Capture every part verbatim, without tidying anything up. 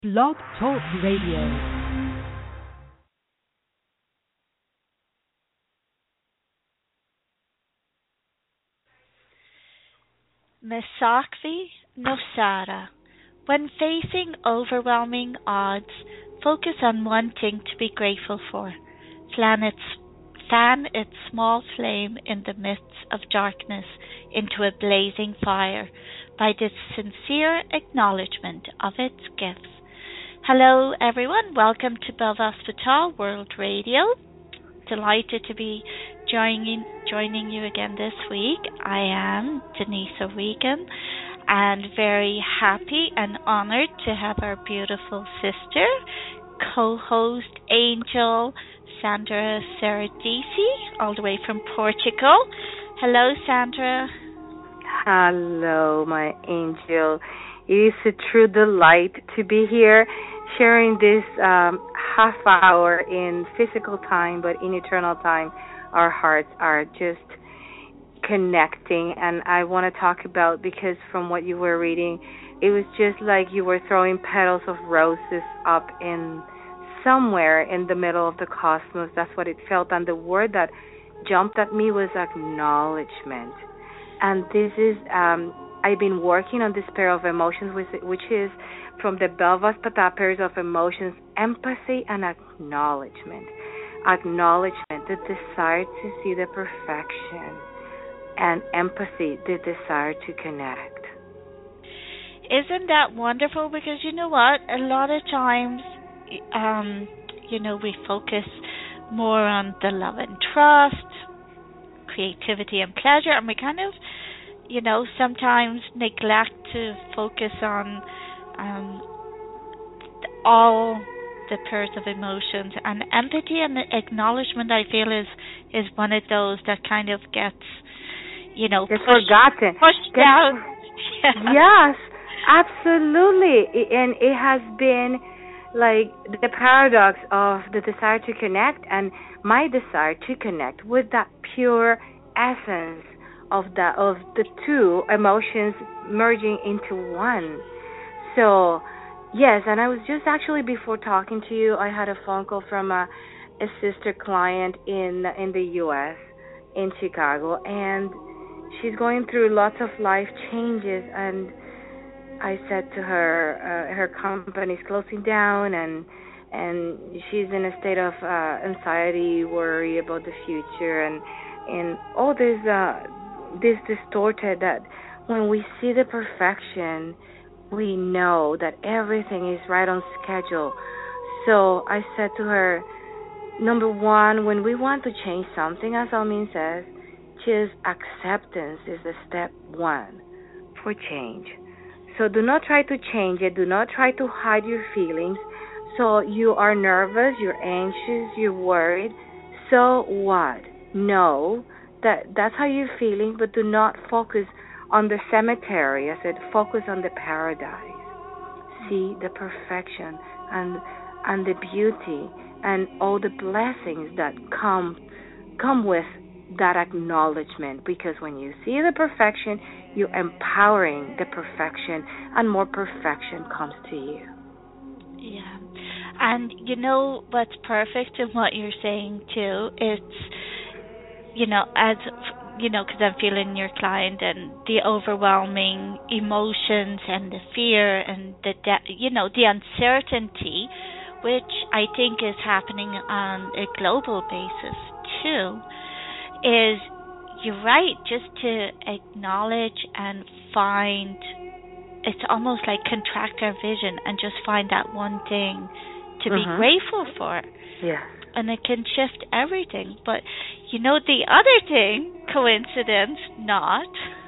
Blog Talk Radio. Misakvi Nosara. When facing overwhelming odds, focus on one thing to be grateful for. Fan its, fan its small flame in the midst of darkness into a blazing fire by the sincere acknowledgement of its gifts. Hello everyone, welcome to Belfast Fatah World Radio. Delighted to be joining joining you again this week. I am Denise O'Regan and very happy and honoured to have our beautiful sister, co-host Angel Sandra Seradisi, all the way from Portugal. Hello, Sandra. Hello, my angel. It is a true delight to be here, sharing this um, half hour in physical time, but in eternal time, our hearts are just connecting. And I want to talk about, because from what you were reading, it was just like you were throwing petals of roses up in somewhere in the middle of the cosmos. That's what it felt. And the word that jumped at me was acknowledgement. And this is, um, I've been working on this pair of emotions, which, which is from the Belfast Fatah pairs of emotions, empathy and acknowledgement. Acknowledgement, the desire to see the perfection, and empathy, the desire to connect. Isn't that wonderful? Because you know what? A lot of times, um, you know, we focus more on the love and trust, creativity and pleasure, and we kind of, you know, sometimes neglect to focus on um, all the pairs of emotions. And empathy and acknowledgement, I feel, is is one of those that kind of gets, you know, It's pushed, forgotten. pushed Gets, down. Yeah. Yes, absolutely. And it has been like the paradox of the desire to connect and my desire to connect with that pure essence of the of the two emotions merging into one. So yes, and I was just actually, before talking to you, I had a phone call from a, a sister client in in the U S, in Chicago, and she's going through lots of life changes. And I said to her, uh, her company's closing down, and and she's in a state of uh, anxiety, worry about the future, and and all this uh, this distorted that when we see the perfection, we know that everything is right on schedule. So I said to her, number one, when we want to change something, as Almin says, just acceptance is the step one for change. So do not try to change it. Do not try to hide your feelings. So you are nervous, you're anxious, you're worried. So what? No, that that's how you're feeling, but do not focus on the cemetery. I said, focus on the paradise. See the perfection and and the beauty and all the blessings that come come with that acknowledgement. Because when you see the perfection, you're empowering the perfection, and more perfection comes to you. Yeah. And you know what's perfect in what you're saying too? It's, you know, as you know, because I'm feeling your client and the overwhelming emotions and the fear and the, de- you know, the uncertainty, which I think is happening on a global basis too, is, you're right, just to acknowledge and find, it's almost like contract our vision and just find that one thing to be Mm-hmm. grateful for. Yes. And it can shift everything. But, you know, the other thing, coincidence not,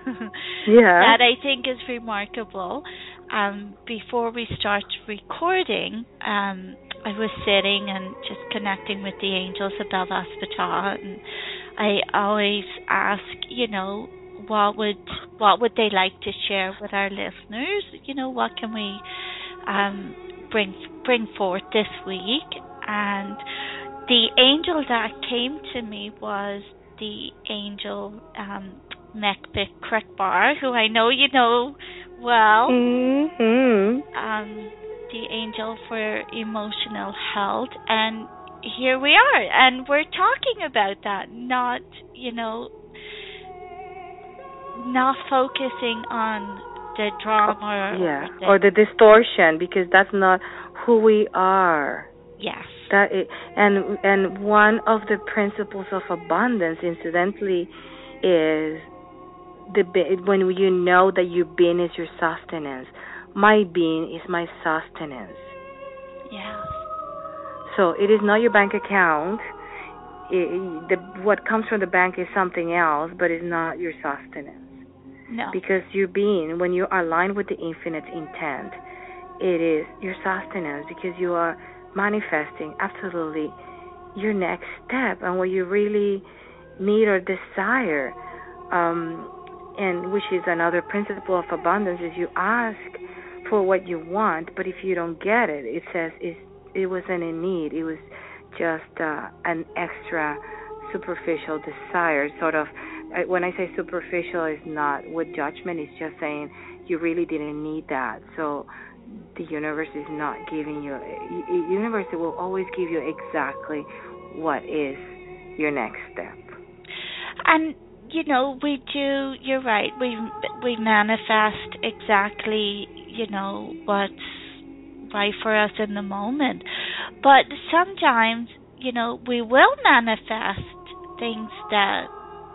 Yeah. that I think is remarkable, um, before we start recording, um, I was sitting and just connecting with the angels of Belfast Fatah, and I always ask, you know, what would what would they like to share with our listeners? You know, what can we um, bring bring forth this week? And the angel that came to me was the angel um, Mekbit Krekbar, who I know you know well. Mm-hmm. Um, the angel for emotional health, and here we are, and we're talking about that, not, you know, not focusing on the drama Yeah, or the, or the distortion, because that's not who we are. yes. That is, and and one of the principles of abundance, incidentally, is the be- when you know that your being is your sustenance. My being is my sustenance. Yeah. So it is not your bank account. It, the, what comes from the bank is something else, but it's not your sustenance. No. Because your being, when you are aligned with the infinite intent, it is your sustenance, because you are manifesting absolutely your next step and what you really need or desire. Um, and which is another principle of abundance, is you ask for what you want, but if you don't get it, it says it's, it wasn't in need. It was just uh, an extra superficial desire, sort of. When I say superficial, it's not with judgment. It's just saying you really didn't need that. So the universe is not giving you. The universe will always give you exactly what is your next step. And you know, we do. You're right. We we manifest exactly, you know, what's right for us in the moment. But sometimes, you know, we will manifest things that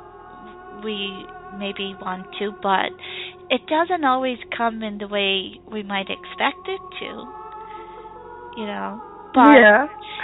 we maybe want to, but it doesn't always come in the way we might expect it to, you know. But yeah.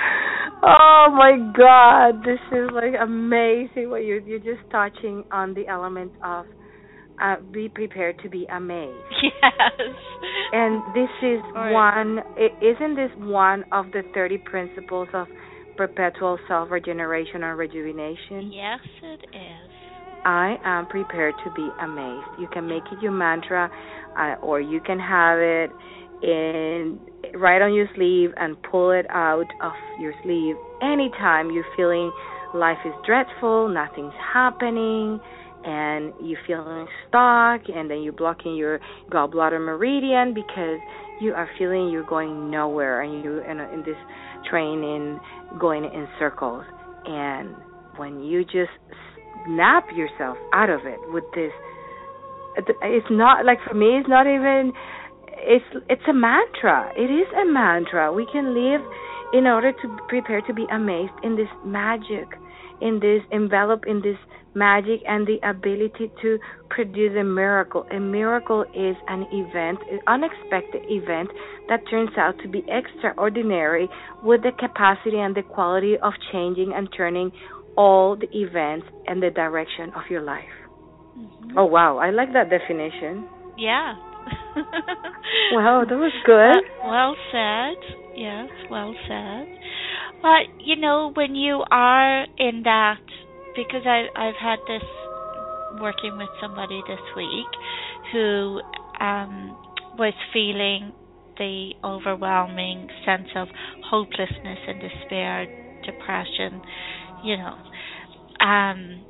Oh my God, this is like amazing. What you're you're just touching on the element of uh, be prepared to be amazed. yes. And this is Or, one. Isn't this one of the thirty principles of perpetual self-regeneration and rejuvenation? yes, it is. I am prepared to be amazed. You can make it your mantra, uh, or you can have it in right on your sleeve and pull it out of your sleeve anytime you're feeling life is dreadful, nothing's happening, and you're feeling stuck, and then you're blocking your gallbladder meridian because you are feeling you're going nowhere, and you're in, a, in this train in going in circles. And when you just snap yourself out of it with this, it's not like, for me, it's not even, it's it's a mantra. It is a mantra. We can live in order to prepare to be amazed in this magic, in this envelop in this magic, and the ability to produce a miracle. A miracle is an event, an unexpected event that turns out to be extraordinary, with the capacity and the quality of changing and turning all the events and the direction of your life. Mm-hmm. Oh, wow. I like that definition. Yeah. Wow, that was good. Well, well said. Yes, well said. But, you know, when you are in that, because I, I've had this working with somebody this week who um, was feeling the overwhelming sense of hopelessness and despair, depression, you know, um,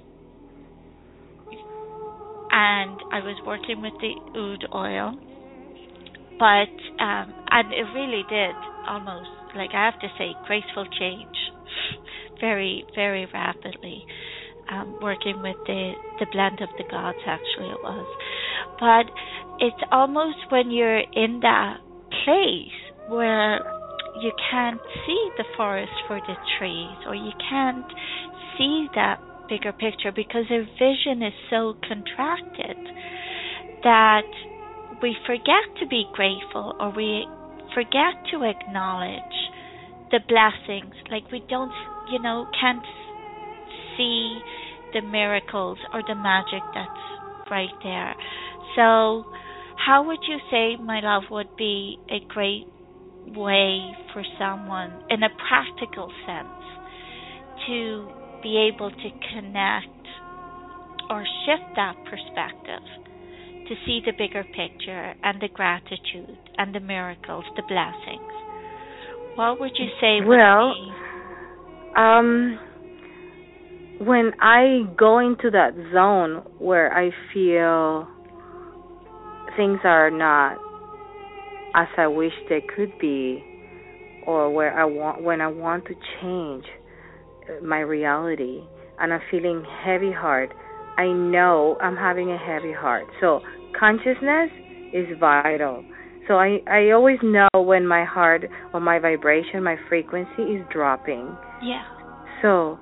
and I was working with the oud oil, but um, and it really did almost, like, I have to say, graceful change, very, very rapidly. Um, working with the the blend of the gods, actually it was, but it's almost when you're in that place where you can't see the forest for the trees, or you can't see that bigger picture because their vision is so contracted that we forget to be grateful, or we forget to acknowledge the blessings. Like, we don't, you know, can't see the miracles or the magic that's right there. So how would you say, my love, would be a great way for someone, in a practical sense, to be able to connect or shift that perspective, to see the bigger picture and the gratitude and the miracles, the blessings? What would you say would well, be? Um, when I go into that zone where I feel things are not as I wish they could be, or where I want when I want to change uh, my reality, and I'm feeling heavy heart. I know I'm having a heavy heart. So consciousness is vital. So I I always know when my heart or my vibration, my frequency is dropping. Yeah. So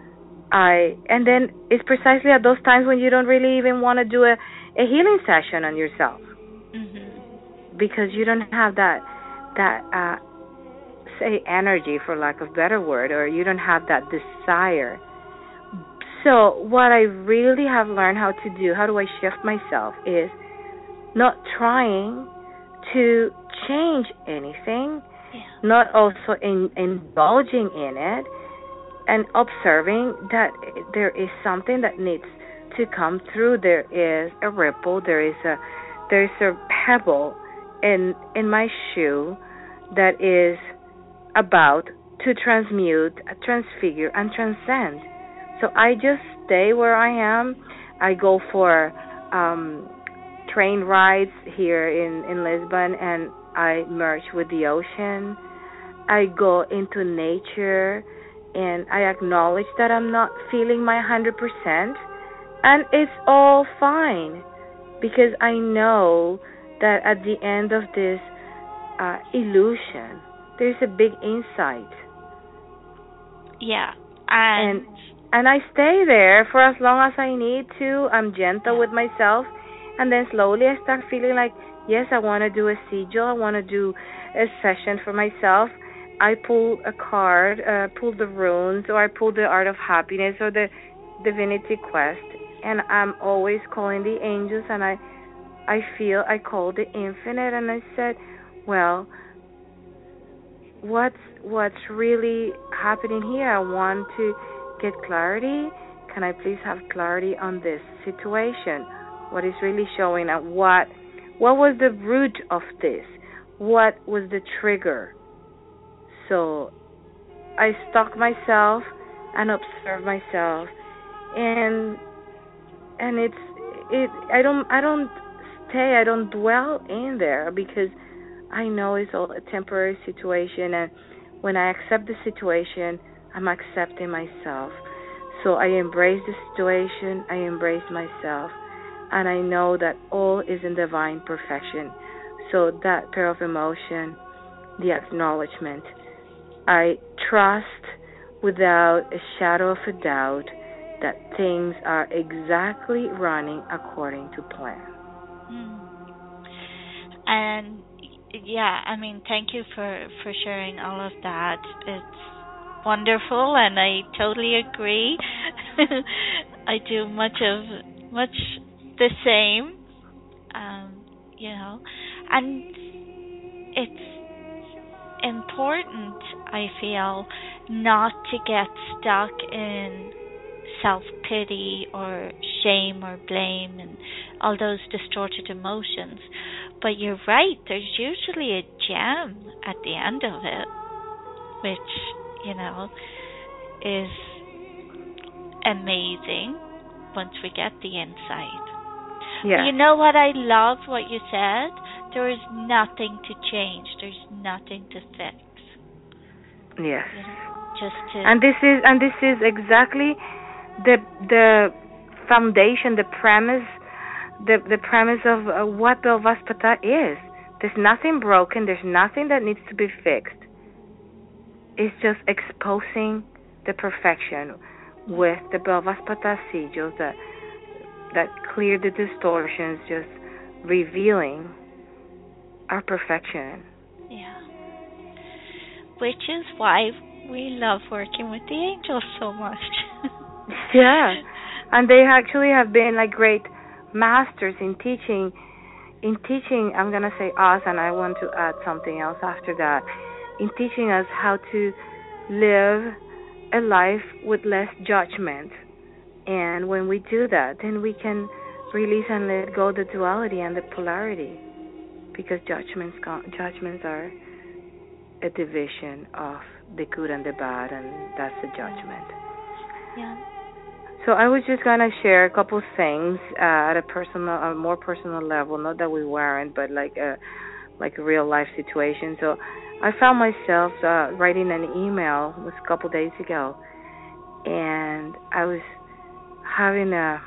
I and then it's precisely at those times when you don't really even want to do a, a healing session on yourself, Mhm. because you don't have that that uh say energy, for lack of better word, or you don't have that desire. So what I really have learned how to do, how do I shift myself, is not trying to change anything, Yeah. not also in, indulging in it, and observing that there is something that needs to come through. There is a ripple, there is a there is a pebble in in my shoe that is about to transmute, transfigure, and transcend. So I just stay where I am. I go for um, train rides here in, in Lisbon, and I merge with the ocean. I go into nature, and I acknowledge that I'm not feeling my one hundred percent, and it's all fine, because I know that at the end of this uh, illusion, there's a big insight. Yeah. And, and and I stay there for as long as I need to. I'm gentle yeah. with myself, and then slowly I start feeling like, yes, I want to do a sigil, I want to do a session for myself. I pull a card, uh, pull the runes, or I pull the Art of Happiness or the Divinity Quest, and I'm always calling the angels, and I I feel I call the infinite, and I said, well, what's what's really happening here? I want to get clarity. Can I please have clarity on this situation? What is really showing up? What what was the root of this? What was the trigger? So I stalk myself and observe myself, and and it's it. I don't I don't stay. I don't dwell in there, because I know it's all a temporary situation, and when I accept the situation, I'm accepting myself. So I embrace the situation, I embrace myself, and I know that all is in divine perfection. So that pair of emotion, the acknowledgement, I trust without a shadow of a doubt that things are exactly running according to plan. Mm. And yeah, I mean, thank you for for sharing all of that. It's wonderful, and I totally agree. I do much of much the same, um, you know, and it's important, I feel, not to get stuck in self pity or shame or blame and all those distorted emotions. But you're right, there's usually a gem at the end of it, which, you know, is amazing once we get the insight. Yes. You know what I love what you said? There is nothing to change. There's nothing to fix. Yes. You know, just to And this is and this is exactly the the foundation, the premise, the the premise of uh, what Belvaspata is. There's nothing broken. There's nothing that needs to be fixed. It's just exposing the perfection with the Belvaspata sigils that that clear the distortions, just revealing our perfection. yeah. Which is why we love working with the angels so much. Yeah, and they actually have been like great masters in teaching. In teaching, I'm gonna say us, and I want to add something else after that. In teaching us how to live a life with less judgment, and when we do that, then we can release and let go the duality and the polarity, because judgments judgments are a division of the good and the bad, and that's a judgment. Yeah. So I was just gonna share a couple things uh, at a personal, a more personal level. Not that we weren't, but like uh, like a real life situation. So I found myself uh, writing an email it was a couple days ago, and I was having a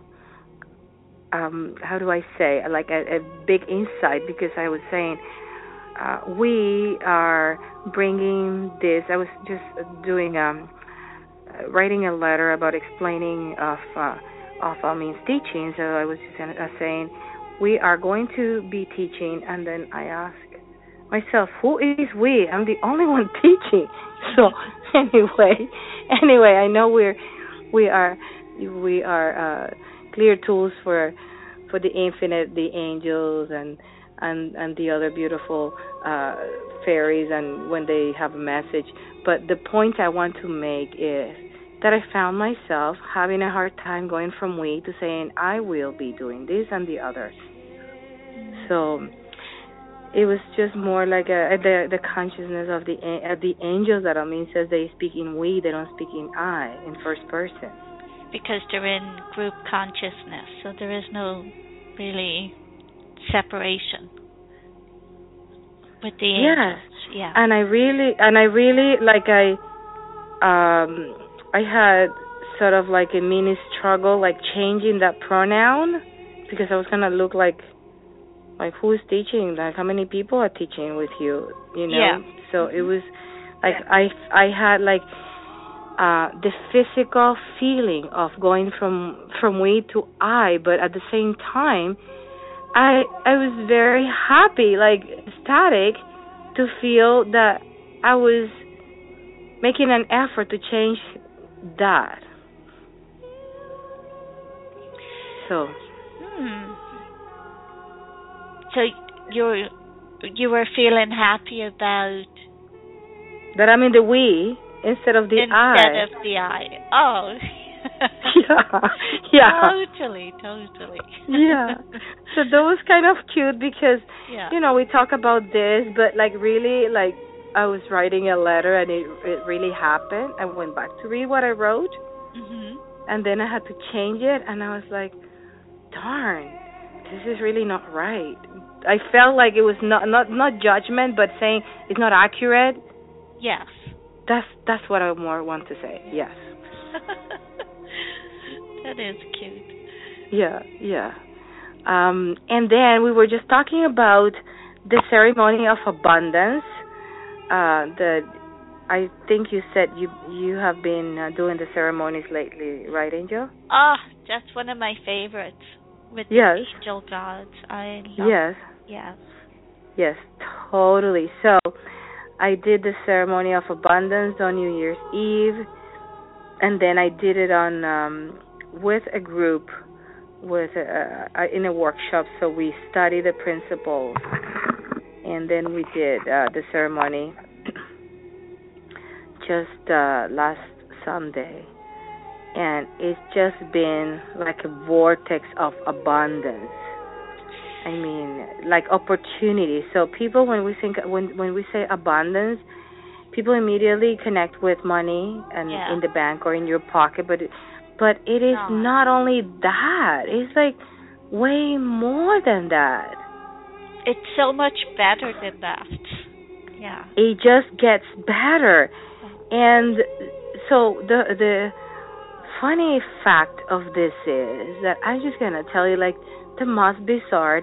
um, how do I say like a, a big insight because I was saying uh, we are bringing this. I was just doing um, uh, writing a letter about explaining of uh, of I mean teaching. So I was just uh, saying we are going to be teaching, and then I asked myself, who is we? I'm the only one teaching. So anyway, anyway, I know we're we are we are uh, clear tools for for the infinite, the angels, and and and the other beautiful uh, fairies, and when they have a message. But the point I want to make is that I found myself having a hard time going from we to saying I will be doing this and the other. So it was just more like a, the the consciousness of the uh, the angels that I mean says they speak in we, they don't speak in I, in first person. Because they're in group consciousness, so there is no really separation with the angels. Yes. Yeah. And I really and I really like I um I had sort of like a mini struggle like changing that pronoun because I was gonna look like like who's teaching, like how many people are teaching with you, you know? Yeah. So it was like I I had like uh the physical feeling of going from from we to I, but at the same time I I was very happy, like ecstatic to feel that I was making an effort to change that. So Hmm. So you you were feeling happy about that I'm in the we instead of the instead I. Instead of the I. Oh. yeah. Yeah. Totally, totally. Yeah. So that was kind of cute because, yeah. you know, we talk about this, but like really, like I was writing a letter and it it really happened. I went back to read what I wrote, Mhm. and then I had to change it, and I was like, darn, this is really not right. I felt like it was not not not judgment, but saying it's not accurate. Yes. That's that's what I more want to say. Yes. That is cute. Yeah, yeah. Um, and then we were just talking about the ceremony of abundance. Uh, the I think you said you you have been uh, doing the ceremonies lately, right, Angel? Ah, oh, that's one of my favorites with yes. the angel gods. I love yes. It. Yes. Yes, totally. So I did the ceremony of abundance on New Year's Eve, and then I did it on um, with a group with a, uh, in a workshop. So we studied the principles, and then we did uh, the ceremony just uh, last Sunday, and it's just been like a vortex of abundance. I mean, like opportunity. So people, when we think, when when we say abundance, people immediately connect with money and yeah. in the bank or in your pocket. But it, but it is no. not only that. It's like way more than that. It's so much better than that. Yeah. It just gets better. And so the the funny fact of this is that I'm just gonna tell you like the most bizarre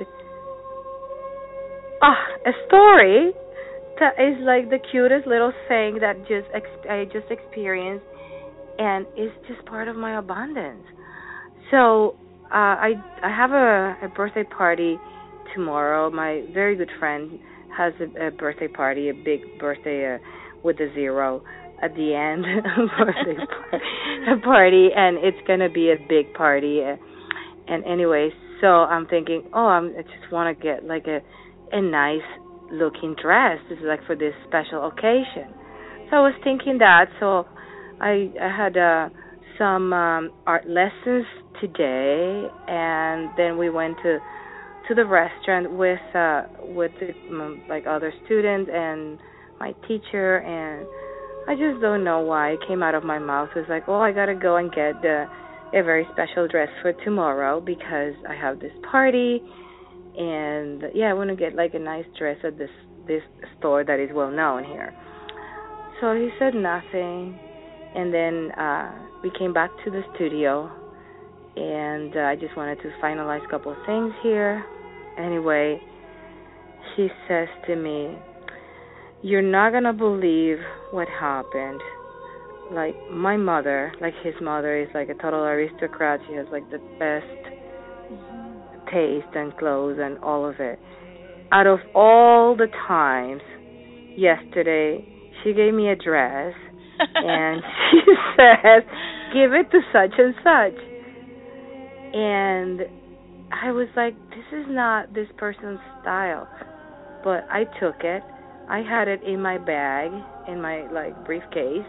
ah a story that is like the cutest little thing that just ex- I just experienced, and it's just part of my abundance. So uh, I I have a, a birthday party tomorrow. My very good friend has a, a birthday party, a big birthday uh, with a zero at the end birthday par- party, and it's gonna be a big party. Uh, and anyway, so I'm thinking, oh, I'm, I just want to get like a a nice looking dress. This is like for this special occasion. So I was thinking that. So I I had uh, some um, art lessons today, and then we went to to the restaurant with uh, with the, um, like other students and my teacher, and I just don't know why it came out of my mouth. It was like, oh, I gotta go and get the, a very special dress for tomorrow because I have this party, and yeah, I want to get like a nice dress at this this store that is well known here. So he said nothing, and then uh, we came back to the studio, and uh, I just wanted to finalize a couple of things here. Anyway, he says to me, "You're not going to believe what happened. Like, my mother, like his mother, is like a total aristocrat. She has like the best taste and clothes and all of it. Out of all the times, yesterday, she gave me a dress, and she said, give it to such and such." And I was like, this is not this person's style. But I took it. I had it in my bag, in my, like, briefcase.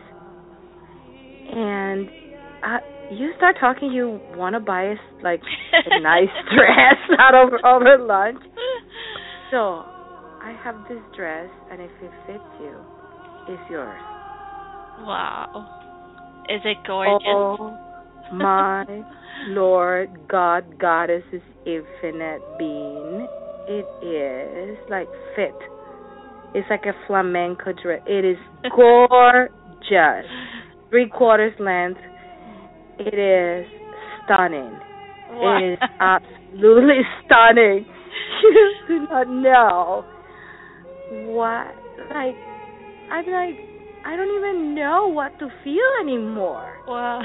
And I, you start talking, you want to buy us, like, a nice dress out of over lunch. So I have this dress, and if it fits you, it's yours. Wow. Is it gorgeous? Oh, my Lord, God, Goddess's infinite being. It is, like, fit. It's like a flamenco dress. It is gorgeous. Three quarters length. It is stunning. Wow. It is absolutely stunning. You do not know what, like, I'm like, I don't even know what to feel anymore. Wow.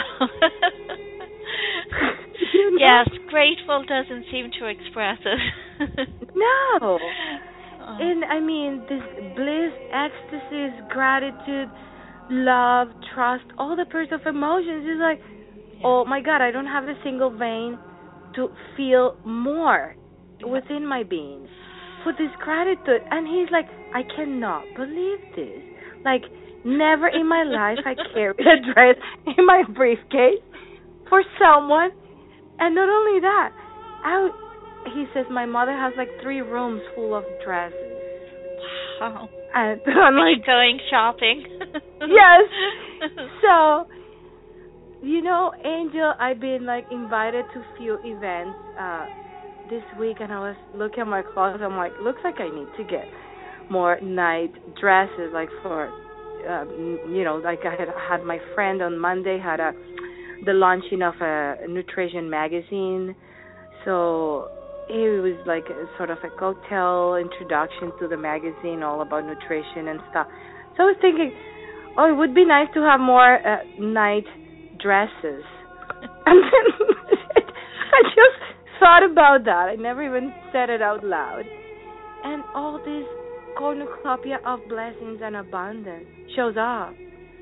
You know? Yes, grateful doesn't seem to express it. No. Oh. And I mean, this bliss, ecstasy, gratitude, love, trust, all the purse of emotions is like, yeah. Oh my God, I don't have a single vein to feel more within my being for this gratitude. And he's like, I cannot believe this. Like, never in my life I carried a dress in my briefcase for someone. And not only that, I, he says my mother has like three rooms full of dresses. Wow. And I'm like, going shopping. Yes. So, you know, Angel, I've been like invited to few events uh, this week, and I was looking at my closet. I'm like, looks like I need to get more night dresses, like for, um, you know, like I had had my friend on Monday had a the launching of a nutrition magazine, so it was like a, sort of a cocktail introduction to the magazine, all about nutrition and stuff. So I was thinking, oh, it would be nice to have more uh, night dresses. And then I just thought about that. I never even said it out loud. And all this cornucopia of blessings and abundance shows up.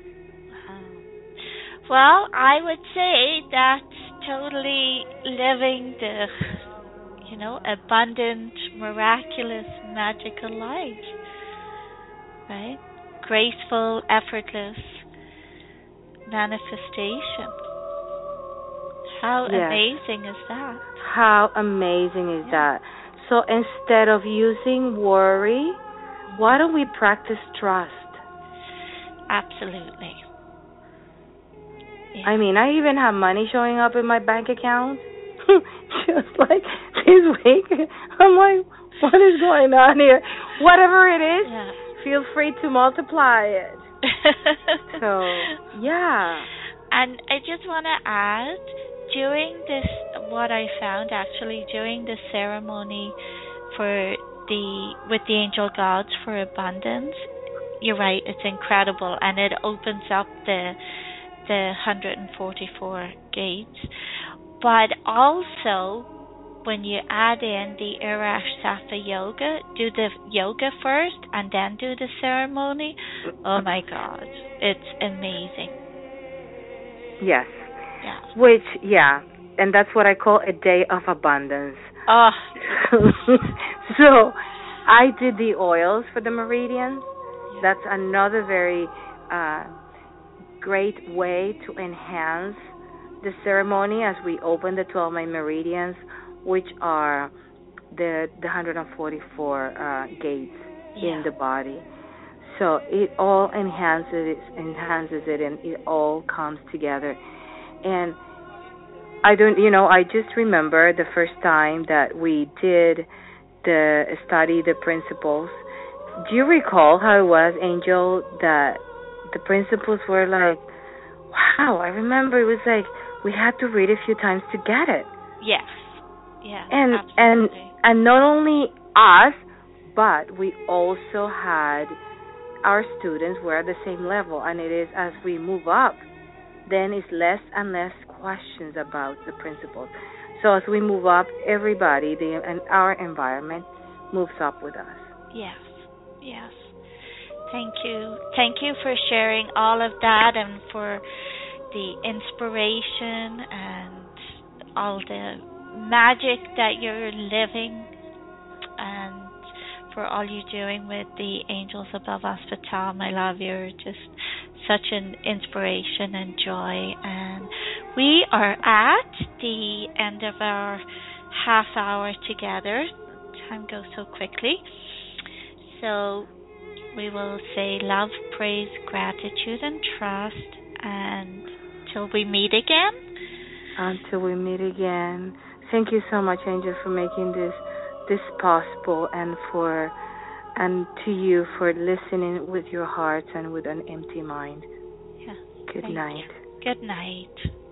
Well, I would say that's totally living the, you know, abundant, miraculous, magical life, right? Graceful, effortless manifestation. How yes. amazing is that? How amazing is yeah. that? So instead of using worry, why don't we practice trust? Absolutely. I mean, I even have money showing up in my bank account. Just like this week. I'm like, what is going on here? Whatever it is, yeah. feel free to multiply it. So, yeah. And I just want to add, during this, what I found actually, during the ceremony for the, with the angel gods for abundance, you're right, it's incredible. And it opens up the the one hundred forty-four gates, but also when you add in the Urash Sattva yoga, do the yoga first and then do the ceremony. Oh my God, it's amazing. Yes. Yeah. Which, yeah, and that's what I call a day of abundance. Oh. So I did the oils for the meridians. That's another very uh, great way to enhance the ceremony as we open the twelve main meridians, which are the the one hundred forty-four uh, gates yeah. in the body. So it all enhances it, enhances it, and it all comes together. And I don't, you know, I just remember the first time that we did the study the principles. Do you recall how it was, Angel, that the principles were like, wow, I remember it was like we had to read a few times to get it. Yes. Yeah. And absolutely. and and not only us, but we also had our students were at the same level, and it is as we move up, then it's less and less questions about the principles. So as we move up, everybody, the and our environment moves up with us. Yes. Yes. Thank you. Thank you for sharing all of that and for the inspiration and all the magic that you're living, and for all you're doing with the Angels Above Hospital. My love, you're just such an inspiration and joy. And we are at the end of our half hour together. Time goes so quickly. So we will say love, praise, gratitude, and trust, and till we meet again. Until we meet again. Thank you so much, Angel, for making this this possible, and for and to you for listening with your hearts and with an empty mind. Yeah. Good night. You. Good night.